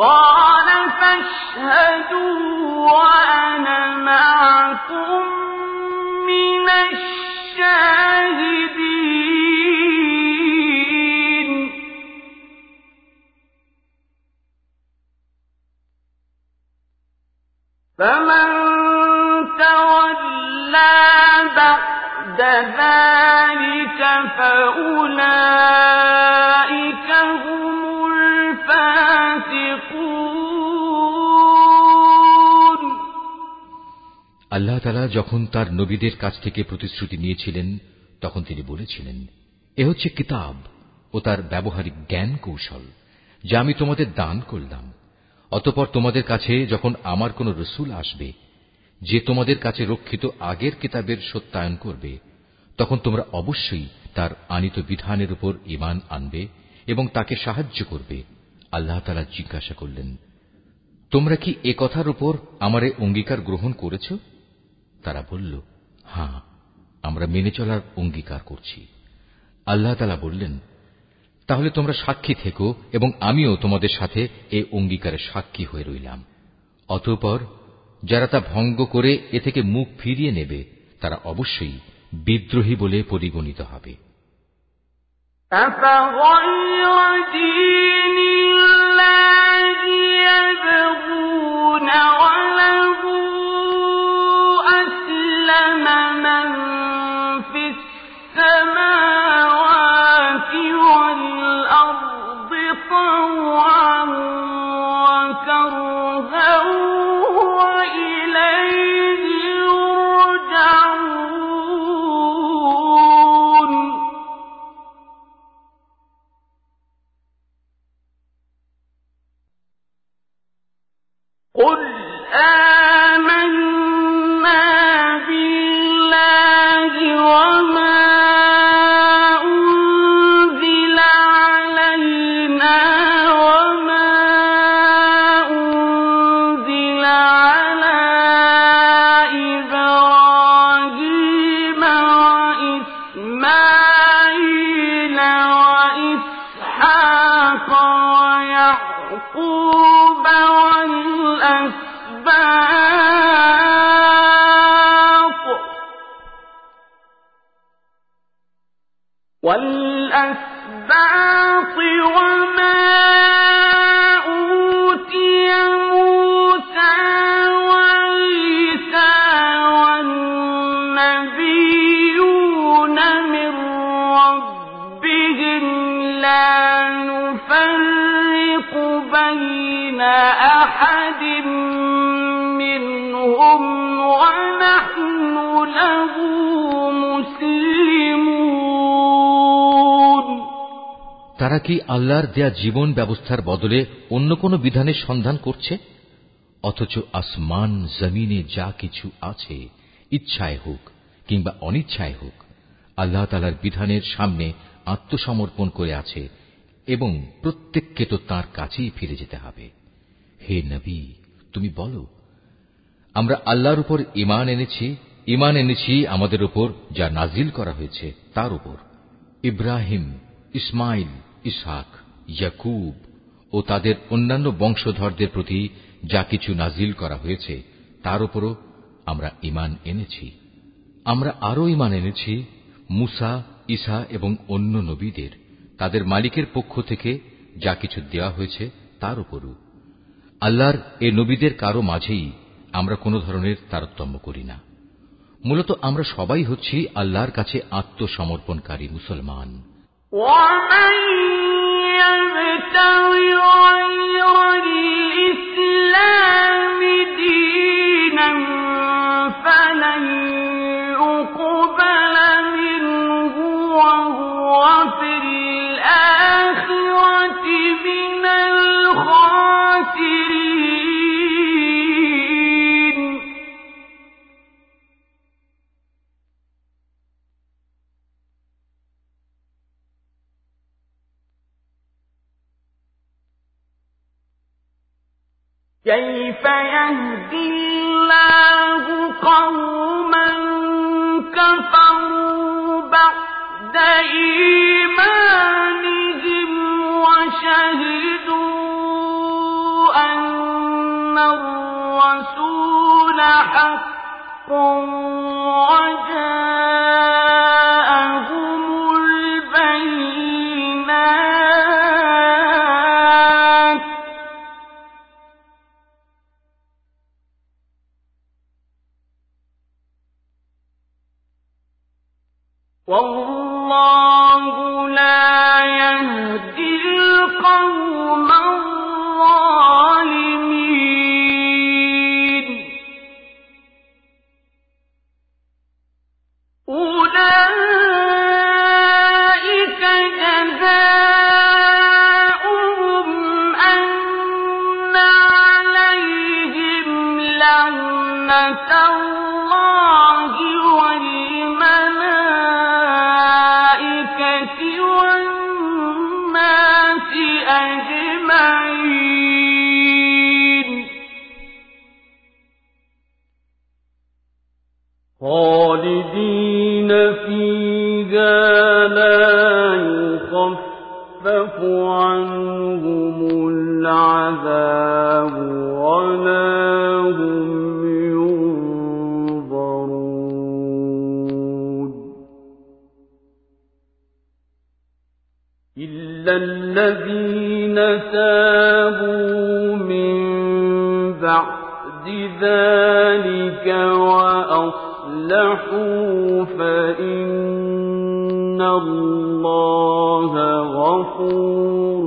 قال فاشهدوا وأنا معكم من الشاهدين فمن تولى بعد ذلك فأولئك هم الفاسقون। আল্লাহ তাআলা যখন তার নবীদের কাছ থেকে প্রতিশ্রুতি নিয়েছিলেন তখন তিনি বলেছিলেন, এ হচ্ছে কিতাব ও তার ব্যবহারিক জ্ঞান কৌশল যা আমি তোমাদের দান করলাম। অতঃপর তোমাদের কাছে যখন আমার কোন রসূল আসবে যে তোমাদের কাছে রক্ষিত আগের কিতাবের সত্যায়ন করবে, তখন তোমরা অবশ্যই তার আনিত বিধানের উপর ঈমান আনবে এবং তাকে সাহায্য করবে। আল্লাহ তাআলা জিজ্ঞাসা করলেন, তোমরা কি এ কথার উপর আমারে অঙ্গীকার গ্রহণ করেছ? তারা বলল, হ্যাঁ, আমরা মেনে চলার অঙ্গীকার করছি। আল্লাহ তাআলা বললেন, তাহলে তোমরা সাক্ষী থেকো এবং আমিও তোমাদের সাথে এ অঙ্গীকারের সাক্ষী হয়ে রইলাম। অতঃপর যারা তা ভঙ্গ করে এ থেকে মুখ ফিরিয়ে নেবে তারা অবশ্যই বিদ্রোহী বলে পরিগণিত হবে। قل آمنا بالله وما أنزل علينا وما أنزل على إبراهيم وإسماعيل وإسحاق ويعقوب والأسباط وما أوتي موسى وعيسى والنبيون من ربهم لا نفرق بين أحد منهم ونحن له مسلمون। তারা কি আল্লাহর দেয়া জীবন ব্যবস্থার বদলে অন্য কোন বিধানের সন্ধান করছে? অথচ আসমান জমিনে যা কিছু আছে, ইচ্ছায় হোক কিংবা অনিচ্ছায় হোক, আল্লাহ তাআলার বিধানের সামনে আত্মসমর্পণ করে আছে এবং প্রত্যেককে তো তাঁর কাছেই ফিরে যেতে হবে। হে নবী, তুমি বলো, আমরা আল্লাহর উপর ঈমান এনেছি আমাদের উপর যা নাজিল করা হয়েছে তার উপর। ইব্রাহিম, ইসমাইল, ইসহাক, ইয়াকুব ও তাদের অন্যান্য বংশধরদের প্রতি যা কিছু নাজিল করা হয়েছে তার উপরও আমরা ঈমান এনেছি। আমরা আরও ঈমান এনেছি মুসা, ঈসা এবং অন্য নবীদের তাদের মালিকের পক্ষ থেকে যা কিছু দেওয়া হয়েছে তার উপরও। আল্লাহর এ নবীদের কারো মাঝেই আমরা কোন ধরনের তারতম্য করি না। মূলত আমরা সবাই হচ্ছি আল্লাহর কাছে আত্মসমর্পণকারী মুসলমান। ومن يبتغي غير الإسلام دينا فلن يقبل منه وهو في الآخرة من الخاسرين كيف يهدي الله قوما كفروا بعد إيمانهم وشهدوا حق وجاءهم البينات والله لا يهدي القوم الظالمين أولئك جزاؤهم أن عليهم لعنة الله والملائكة والناس أجمعين خالدين فيها لا يخفف عنهم العذاب ولا هم ينظرون إلا الذين تابوا من بعد ذلك وأصلحوا فإن الله غفور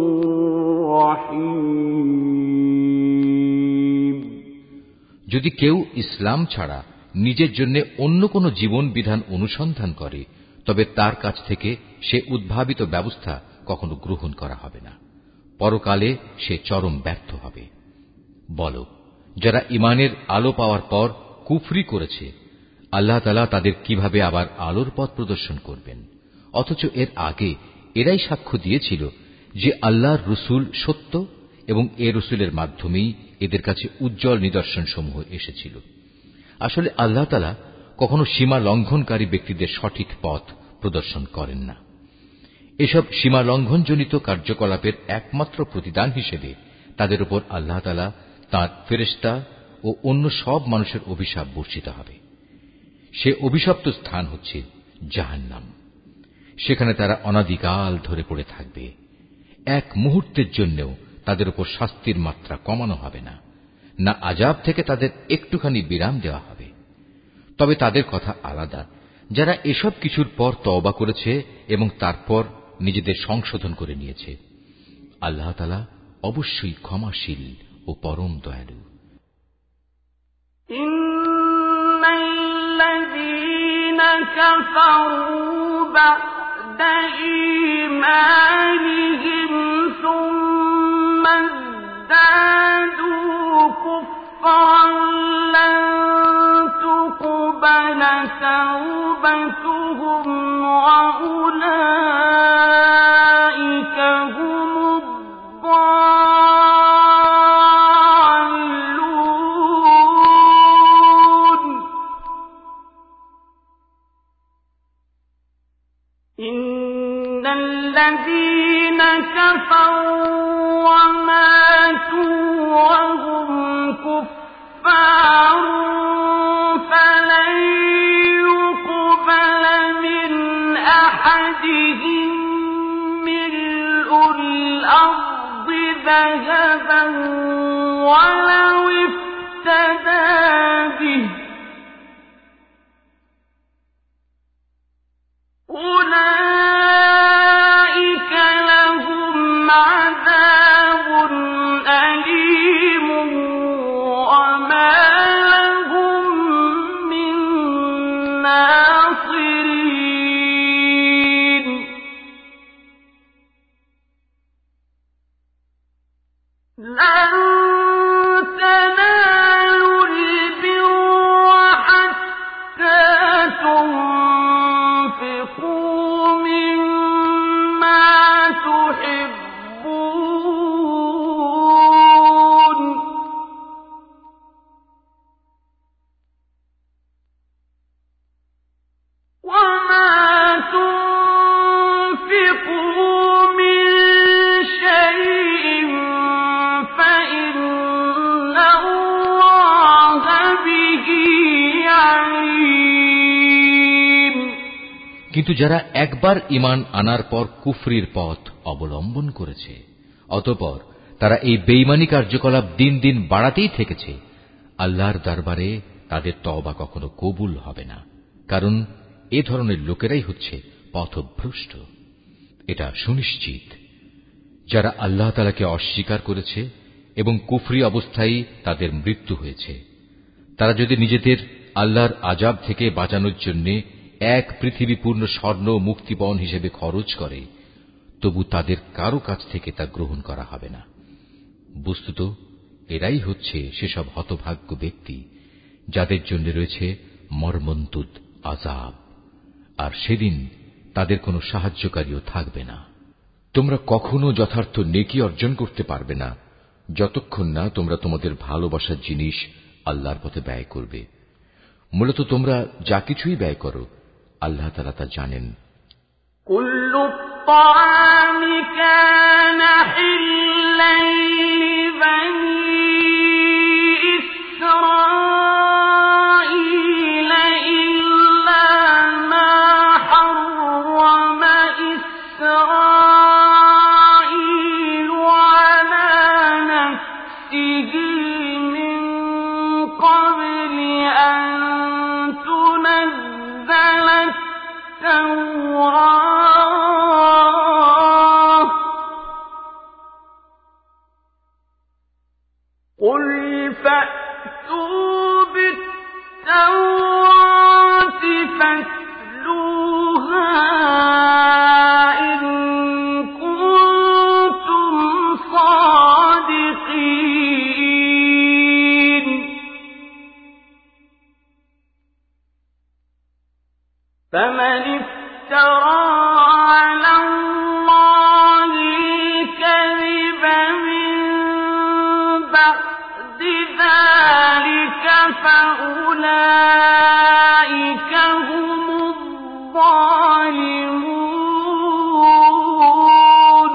رحيم যদি কেউ ইসলাম ছাড়া নিজের জন্য অন্য কোন জীবন বিধান অনুসন্ধান করে তবে তার কাছ থেকে সে উদ্ভাবিত ব্যবস্থা কখনো গ্রহণ করা হবে না। পরকালে সে চরম ব্যর্থ হবে। বলো, যারা ঈমানের আলো পাওয়ার পর কুফরি করেছে, আল্লাহ তাআলা তাদের কিভাবে আবার আলোর পথ প্রদর্শন করবেন? অথচ এর আগে এরাই সাক্ষ্য দিয়েছিল যে আল্লাহর রসুল সত্য এবং এ রসুলের মাধ্যমেই এদের কাছে উজ্জ্বল নিদর্শন সমূহ এসেছিল। আসলে আল্লাহ তাআলা কখনো সীমা লঙ্ঘনকারী ব্যক্তিদের সঠিক পথ প্রদর্শন করেন না। এসব সীমা লঙ্ঘনজনিত কার্যকলাপের একমাত্র প্রতিদান হিসেবে তাদের উপর আল্লাহ তাআলা তাঁর ফেরেশতা ও অন্য সব মানুষের অভিশাপ বর্ষিত হবে। সে অভিশপ্ত স্থান হচ্ছে জাহান্নাম। সেখানে তারা অনাদিকাল ধরে পড়ে থাকবে। এক মুহূর্তের জন্যও তাদের উপর শাস্তির মাত্রা কমানো হবে না, না আযাব থেকে তাদের একটুখানি বিরাম দেওয়া হবে। তবে তাদের কথা আলাদা, যারা এসব কিছুর পর তওবা করেছে এবং তারপর নিজেদের সংশোধন করে নিয়েছে। আল্লাহ তাআলা অবশ্যই ক্ষমাশীল ও পরম দয়ালু। ইন্নাল্লাযীনা কাফারু বা'দা ঈমানিহিম সুম্মা ازدادু কুফরান লান তুকবালা তাওবাতুহুম ওয়া উলাইকা হুমুদ ضالুন। ইন্নাল্লাযীনা কাফারু ওয়া মাতু ওয়া হুম কুফফারুন ফালান يقبل من أحدهم ملء الأرض ذهبا ولو افتدى به أولئك لهم عذاب أليم وما لهم من ناصرين لن تنالوا البر حتى تنفقوا مما تحبون وما تنفقوا من شيء فإن الله به কিন্তু যারা একবার ঈমান আনার পর কুফরির পথ অবলম্বন করেছে, অতঃপর তারা এই বেঈমানী কার্যকলাপ দিন দিন বাড়াতেই থেকেছে, আল্লাহর দরবারে তাদের তওবা কখনো কবুল হবে না, কারণ এ ধরনের লোকেরাই হচ্ছে পথভ্রষ্ট। এটা সুনিশ্চিত, যারা আল্লাহ তাআলাকে অস্বীকার করেছে এবং কুফরি অবস্থায় তাদের মৃত্যু হয়েছে, তারা যদি নিজেদের আল্লাহর আযাব থেকে বাঁচানোর জন্য এক পৃথিবী পূর্ণ স্বর্ণ মুক্তিপণ হিসেবে খরচ করে, তবু তাদের কারো কাছ থেকে তা গ্রহণ করা হবে না। বস্তুত এরাই হচ্ছে সেসব হতভাগ্য ব্যক্তি যাদের জন্য রয়েছে মর্মন্তুদ আযাব, আর সেদিন তাদের কোনো সাহায্যকারীও থাকবে না। তোমরা কখনো যথার্থ নেকি অর্জন করতে পারবে না যতক্ষণ না তোমরা তোমাদের ভালোবাসার জিনিস আল্লাহর পথে ব্যয় করবে। মূলত তোমরা যা কিছুই ব্যয় করো, আল্লাহ তাআলা তা জানেন। কুল্লু الطعام كان حلا لبني إسرائيل إلا ما حرم إسرائيل على نفسه من قبل أن تنزل التوراة قل فأتوا بالتوراة فاتلوها إن كنتم صادقين فمن افترى على الله الكذب من بعد ذلك فأولئك هم الظالمون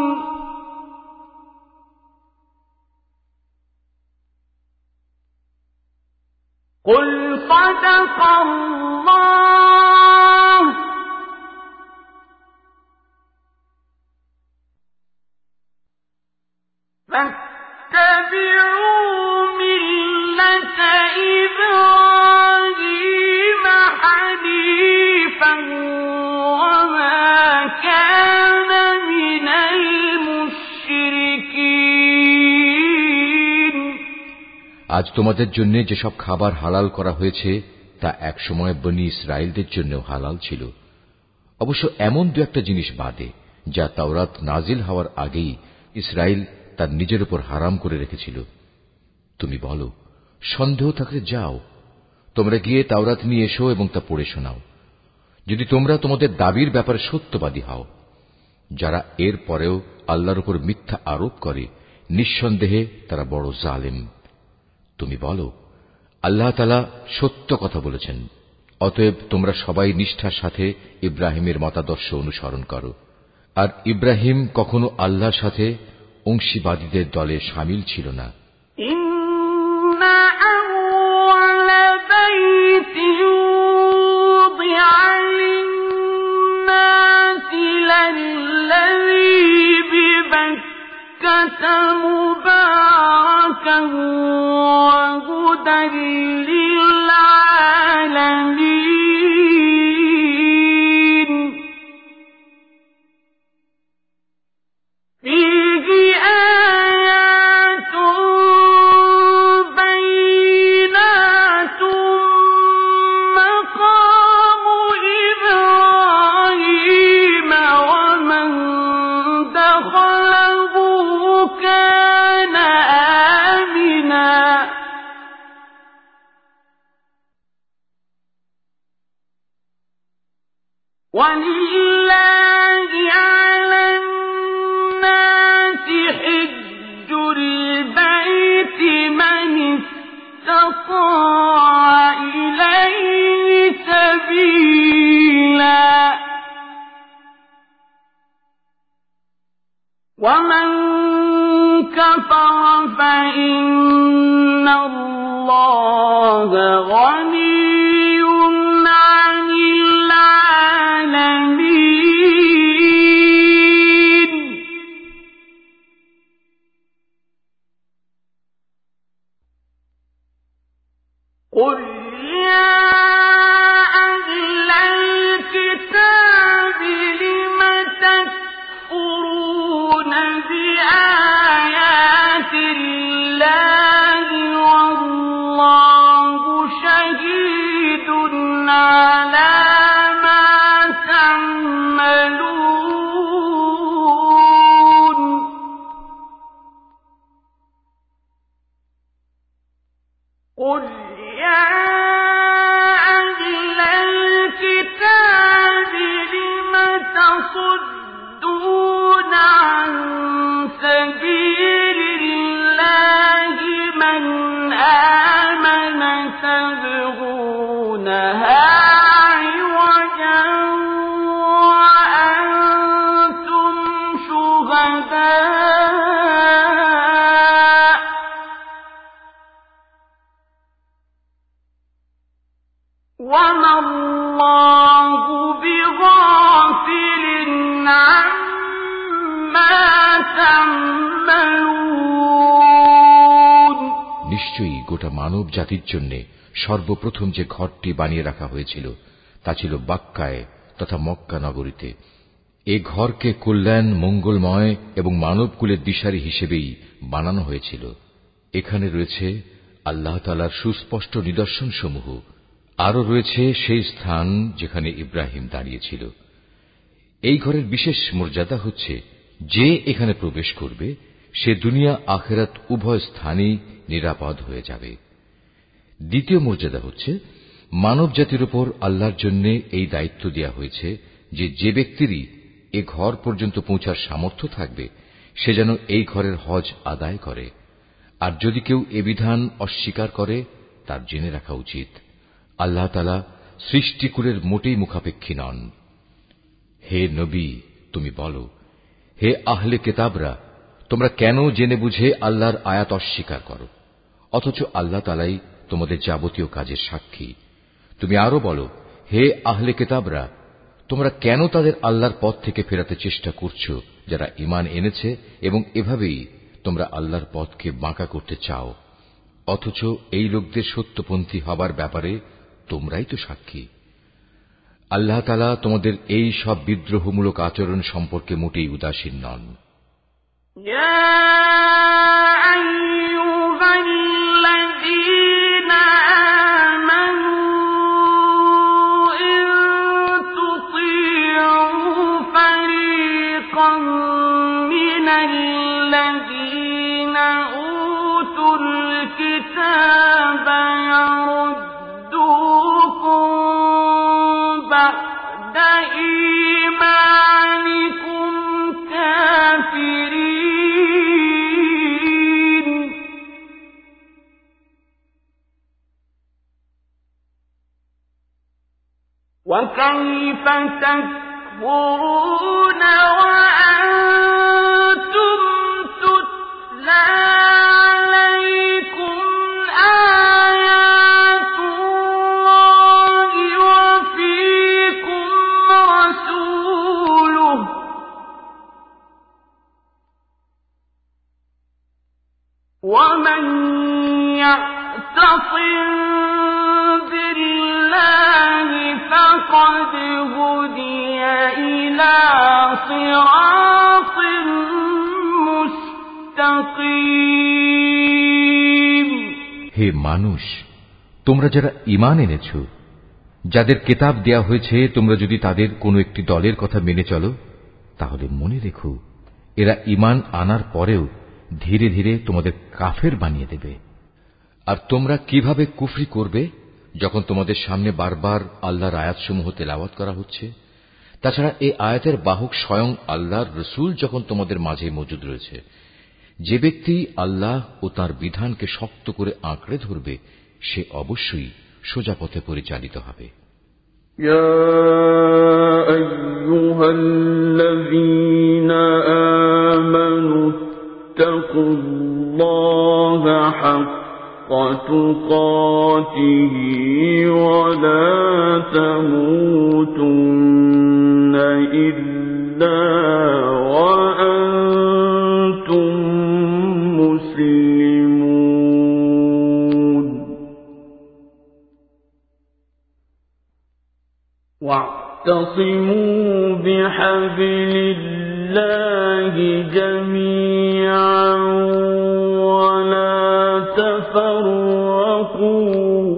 قل صدق الله فاتبعوا ملة إبراهيم حنيفا وما كان من المشركين আজ তোমাদের জন্য যেসব খাবার হালাল করা হয়েছে তা একসময় বনী ইসরায়েলদের জন্য হালাল ছিল, অবশ্য এমন দু একটা জিনিস বাদে যা তাওরাত নাজিল হওয়ার আগেই ইসরায়েল তার নিজের উপর হারাম করে রেখেছিল। তুমি বলো, সন্দেহ থাকলে যাও, তোমরা গিয়ে তাওরাত নিয়ে এসো এবং তা পড়ে শোনাও, যদি তোমরা তোমাদের দাবির ব্যাপারে সত্যবাদী হও। যারা এর পরেও আল্লাহর উপর মিথ্যা আরোপ করে, নিঃসন্দেহে তারা বড় জালেম। তুমি বলো, আল্লাহ তাআলা সত্য কথা বলেছেন, অতএব তোমরা সবাই নিষ্ঠার সাথে ইব্রাহিমের মতাদর্শ অনুসরণ করো। আর ইব্রাহিম কখনো আল্লাহর সাথে অংশীবাদীদের দলে শামিল ছিল না। ইন্না আউওয়ালা বাইতিন উযিআ লিন-নাসি লাল্লাযী বিবাক্কাতা মুবারাকান ওয়া হুদান লিল-আলামিন ফীহি আয়াতুন বাইনাতুন মাকামু ইব্রাহিম ওয়া মান দাখালাহু কানা আমিনা وَلِلَّهِ عَلَى النَّاسِ حِجُّ الْبَيْتِ مَنِ اسْتَطَاعَ إِلَيْهِ سَبِيلًا وَمَن كَفَرَ فَإِنَّ اللَّهَ غَنِيٌّ عَنِ الْعَالَمِينَ لم تكفرون بآيات الله والله شهيد على ما تعملون قل يا أهل الكتاب لم تصدون عن سبيل الله من آمن تبغونها عوجا وأنتم شهداء وما الله بغافل عما تعملون নিশ্চয়ই গোটা মানব জাতির জন্য সর্বপ্রথম যে ঘরটি বানিয়ে রাখা হয়েছিল তা ছিল বাক্কায় তথা মক্কা নগরীতে। এ ঘরকে কল্যাণ মঙ্গলময় এবং মানবকুলের দিশারি হিসেবেই বানানো হয়েছিল। এখানে রয়েছে আল্লাহ তাআলার সুস্পষ্ট নিদর্শনসমূহ। আরও রয়েছে সেই স্থান যেখানে ইব্রাহিম দাঁড়িয়েছিল। এই ঘরের বিশেষ মর্যাদা হচ্ছে যে এখানে প্রবেশ করবে সে দুনিয়া আখিরাত উভয় স্থানেই নিরাপদ হয়ে যাবে। দ্বিতীয় মর্যাদা হচ্ছে মানব জাতির উপর আল্লাহর জন্য এই দায়িত্ব দেয়া হয়েছে যে যে ব্যক্তিরই এ ঘর পর্যন্ত পৌঁছার সামর্থ্য থাকবে সে যেন এই ঘরের হজ আদায় করে। আর যদি কেউ এ বিধান অস্বীকার করে তার জেনে রাখা উচিত আল্লাহ তাআলা সৃষ্টিকুলের মোটেই মুখাপেক্ষী নন। হে নবী, তুমি বলো, হে আহলে কিতাবরা, তোমরা কেন জেনে বুঝে আল্লাহর আয়াত অস্বীকার করো, অথচ আল্লাহ তাআলাই তোমাদের যাবতীয় কাজের সাক্ষী। তুমি আরো বলো, হে আহলে কিতাবরা, তোমরা কেন তাদের আল্লাহর পথ থেকে ফেরাতে চেষ্টা করছো যারা ঈমান এনেছে এবং এভাবেই তোমরা আল্লাহর পথকে বাঁকা করতে চাও, অথচ এই লোকদের সত্যপন্থী হবার ব্যাপারে তোমরাই তো সাক্ষী। আল্লাহ তাআলা তোমাদের এই সব বিদ্রোহমূলক আচরণ সম্পর্কে মোটেই উদাসীন নন। وكيف تكفرون وأنتم تتلى عليكم آيات الله وفيكم رسوله ومن يعتصم بالله فقد هدي إلى صراط مستقيم হে মানুষ, তোমরা যারা ঈমান এনেছ, যাদের কিতাব দেয়া হয়েছে, তোমরা যদি তাদের কোনো একটি দলের কথা মেনে চলো তাহলে মনে রেখো এরা ঈমান আনার পরেও ধীরে ধীরে তোমাদের কাফের বানিয়ে দেবে। আর তোমরা কিভাবে কুফরি করবে যখন তোমাদের সামনে বারবার আল্লাহর আয়াতসমূহ তেলাওয়াত করা হচ্ছে? তাছাড়া এই আয়াতের বাহক স্বয়ং আল্লাহর রসূল যখন তোমাদের মাঝে মজুদ রয়েছে। যে ব্যক্তি আল্লাহ ও তাঁর বিধানকে শক্ত করে আঁকড়ে ধরবে সে অবশ্যই সোজা পথে পরিচালিত হবে। ইয়া আইয়ুহাল্লাযীনা আমানু ইত্তাকুল্লাহা হাক্কা তুকাতিহি ওয়া লা তামুতুন্না ইল্লা ওয়া আনতুম মুসলিমুন واعتصموا بحبل الله جميعا ولا تفرقوا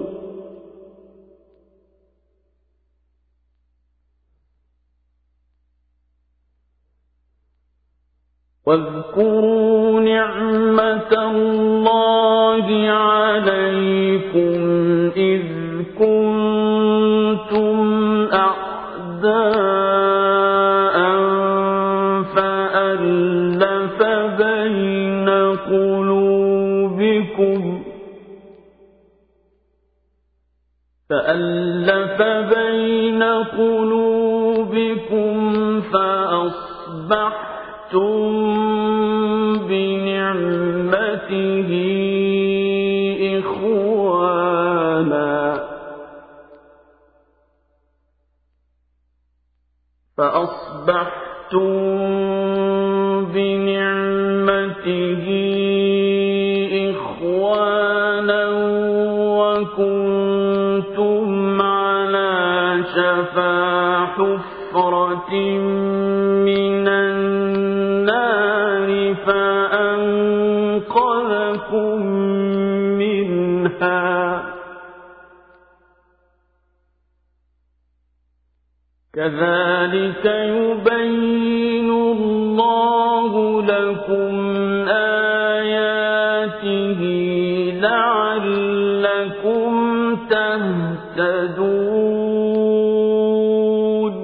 واذكروا نعمة الله عليكم إذ كنتم أعداء فألف بين قلوبكم فأصبحتم بنعمته إخوانا وكنتم على شفا حفرة من النار فأنقذكم منها كذلك يبين الله لكم آياته لعلكم تهتدون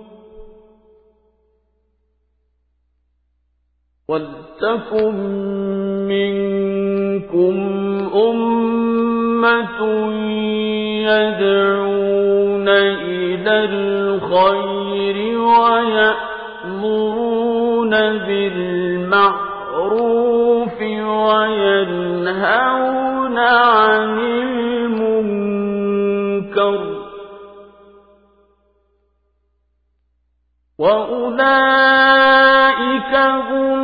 ولتكن منكم أمة يدعون إلى الخير ويأمرون بالمعروف وينهون عن المنكر وأولئك هم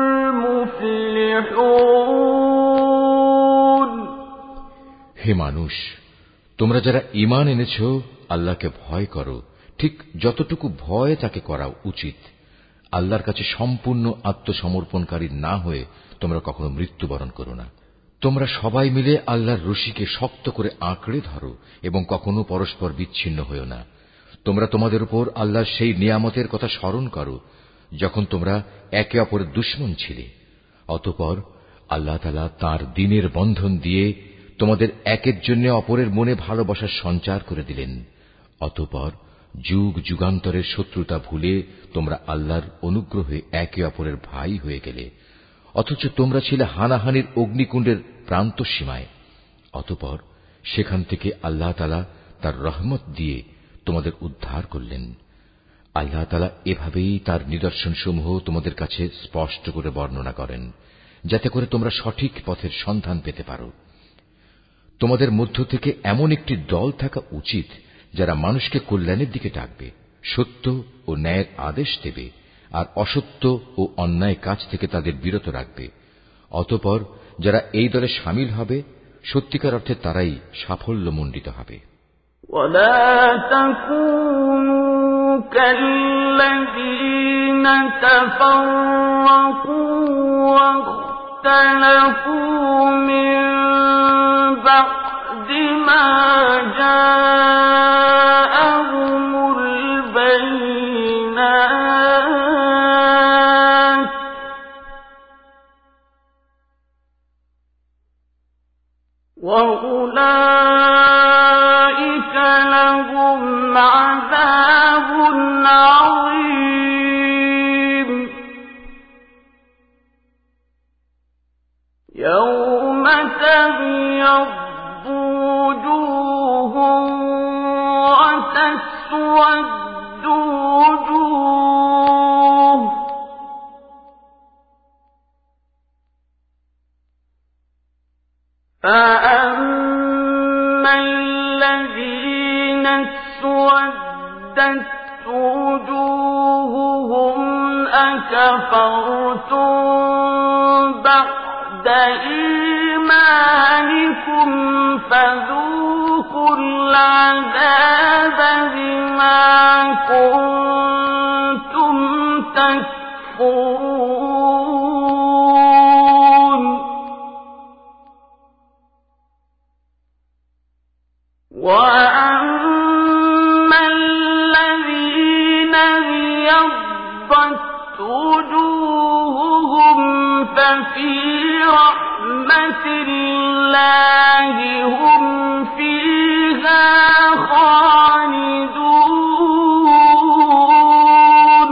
المفلحون হে মানুষ, তোমরা যারা ঈমান এনেছ আল্লাহকে ভয় করো, ঠিক যতটুকু ভয় তাকে করা উচিত। আল্লাহর কাছে সম্পূর্ণ আত্মসমর্পণকারী না হয়ে তোমরা কখনো মৃত্যুবরণ করো না। তোমরা সবাই মিলে আল্লাহর রশিকে শক্ত করে আঁকড়ে ধরো এবং কখনো পরস্পর বিচ্ছিন্ন হও না। তোমরা তোমাদের উপর আল্লাহর সেই নিয়ামতের কথা স্মরণ করো যখন তোমরা একে অপরের দুশমন ছিলে। অতঃপর আল্লাহ তাআলা তাঁর দ্বীনের বন্ধন দিয়ে তোমাদের একের জন্য অপরের মনে ভালোবাসার সঞ্চার করে দিলেন। অতঃপর যুগ যুগান্তরের শত্রুতা ভুলে তোমরা আল্লাহর অনুগ্রহে একে অপরের ভাই হয়ে গেলে, অথচ তোমরা ছিলে হানাহানির অগ্নিকুণ্ডের প্রান্ত সীমায়। অতঃপর সেখান থেকে আল্লাহ তাআলা তার রহমত দিয়ে তোমাদের উদ্ধার করলেন। আল্লাহ তাআলা এভাবেই তার নিদর্শনসমূহ তোমাদের কাছে স্পষ্ট করে বর্ণনা করেন, যাতে করে তোমরা সঠিক পথের সন্ধান পেতে পারো। তোমাদের মধ্য থেকে এমন একটি দল থাকা উচিত যারা মানুষকে কল্যাণের দিকে ডাকবে, সত্য ও ন্যায়ের আদেশ দেবে, আর অসত্য ও অন্যায় কাজ থেকে তাদের বিরত রাখবে। অতঃপর যারা এই দলে শামিল হবে, সত্যিকার অর্থে তারাই সাফল্যমণ্ডিত হবে। ولا تكونوا كالذين تفرقوا واختلفوا من بعد ما جاءهم البينات وأولئك لهم عذاب عظيم يوم تبيض وجوه وتسود وجوه فأما الذين اسودت وجوههم أكفرتم بعد إيمانكم فذوقوا العذاب بما كنتم تكفرون وأما الذين ابيضت وجوههم ففي رحمة الله هم فيها خالدون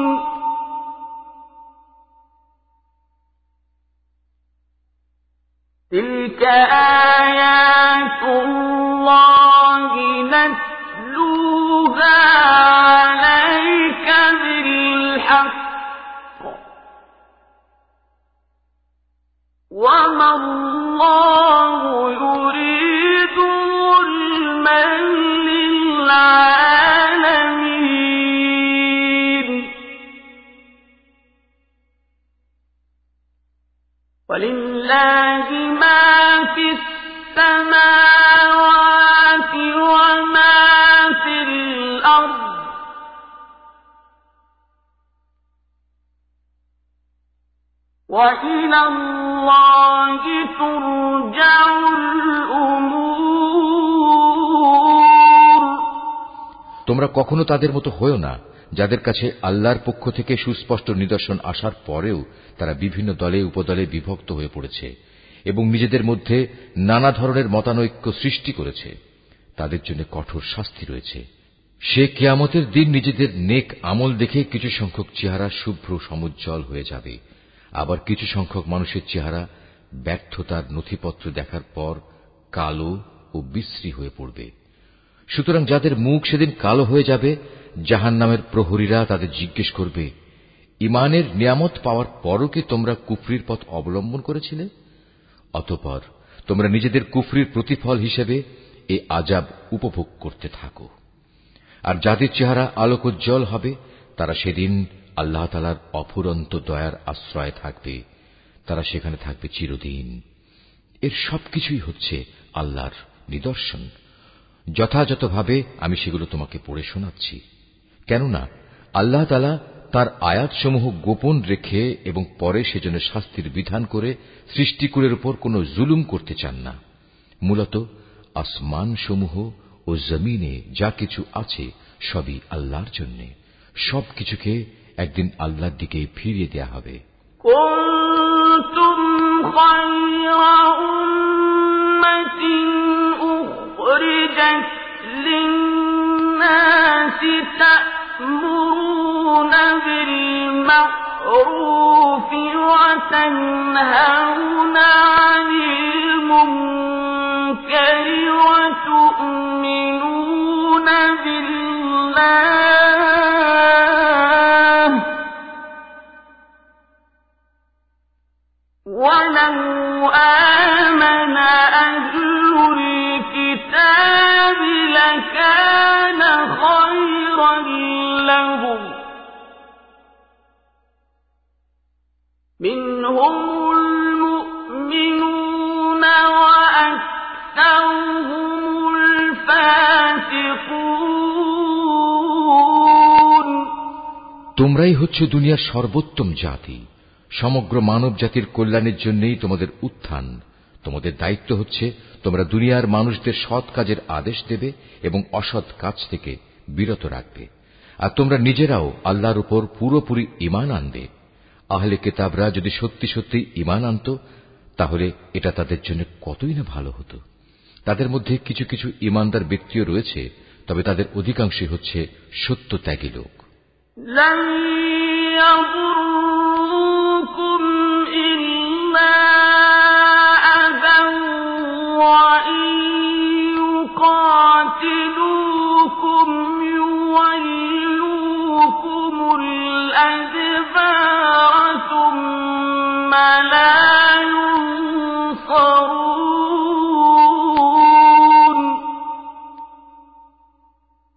تلك آيات الله نتلوها عليك بالحق وما الله يريد ظلما للعالمين ولله ما في السماوات وما في الأرض وإلى الله ترجع الأمور তোমরা কখনো তাদের মতো হয়ো না যাদের কাছে আল্লাহর পক্ষ থেকে সুস্পষ্ট নিদর্শন আসার পরেও তারা বিভিন্ন দলে উপদলে বিভক্ত হয়ে পড়েছে এবং নিজেদের মধ্যে নানা ধরনের মতানৈক্য সৃষ্টি করেছে। তাদের জন্য কঠোর শাস্তি রয়েছে। সে কিয়ামতের দিন নিজেদের নেক আমল দেখে কিছু সংখ্যক চেহারা শুভ্র সমুজ্জ্বল হয়ে যাবে, আবার কিছু সংখ্যক মানুষের চেহারা ব্যর্থতার নথিপত্র দেখার পর কালো ও বিশ্রী হয়ে পড়বে। সুতরাং যাদের মুখ সেদিন কালো হয়ে যাবে, জাহান্নামের প্রহরীরা তাদের জিজ্ঞেস করবে, ঈমানের নিয়ামত পাওয়ার পরও কি তোমরা কুফরির পথ অবলম্বন করেছিলে? অতঃপর তোমরা নিজেদের কুফরির প্রতিফল হিসেবে এ আযাব উপভোগ করতে থাকো। আর যাদের চেহারা আলোকোজ্জ্বল হবে, তারা সেদিন আল্লাহ তাআলার অফুরন্ত দয়ার আশ্রয়ে থাকবে, তারা সেখানে থাকবে চিরদিন। এর সবকিছুই হচ্ছে আল্লাহর নিদর্শন। যথাযথভাবে আমি সেগুলো তোমাকে পড়ে শোনাচ্ছি, কেননা আল্লাহ তাআলা তার আয়াতসমূহ গোপন রেখে এবং পরে সেজন্য শাস্তির বিধান করে সৃষ্টিকুলের উপর কোনো জুলুম করতে চান না। মূলত আসমানসমূহ ও জমিনে যা কিছু আছে সবই আল্লাহর জন্য। সবকিছুকে একদিন আল্লাহর দিকে ফিরিয়ে দেয়া হবে। কুনতুম খায়রা উম্মাতিন উখরিজাত লিন-নাসি তা'মুরুনা বিল মা'রুফি ওয়া তানহাউনা 'আনিল মুনকারি ওয়া তু'মিনুনা বিল্লাহ وَلَوْ آمَنَ أَهْلُ الْكِتَابِ لَكَانَ خَيْرًا لَّهُمْ مِنْهُمُ الْمُؤْمِنُونَ وَأَكْثَرُهُمُ الْفَاسِقُونَ তোমরাই হচ্ছে দুনিয়ার সর্বোত্তম জাতি। সমগ্র মানব জাতির কল্যাণের জন্যই তোমাদের উত্থান। তোমাদের দায়িত্ব হচ্ছে তোমরা দুনিয়ার মানুষদের সৎ কাজের আদেশ দেবে এবং অসৎ কাজ থেকে বিরত রাখবে। আর তোমরা নিজেরাও আল্লাহর উপর পুরোপুরি ঈমান আনবে। আহলে কিতাবরা যদি সত্যি সত্যি ঈমান আনত, তাহলে এটা তাদের জন্য কতই না ভালো হতো। তাদের মধ্যে কিছু কিছু ঈমানদার ব্যক্তিও রয়েছে, তবে তাদের অধিকাংশই হচ্ছে সত্যত্যাগী লোক। لن يضر